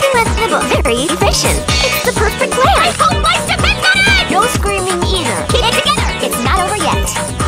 with Nibble. Very efficient. It's the perfect plan. My whole life depends on it! No screaming either. Keep it together! It's not over yet.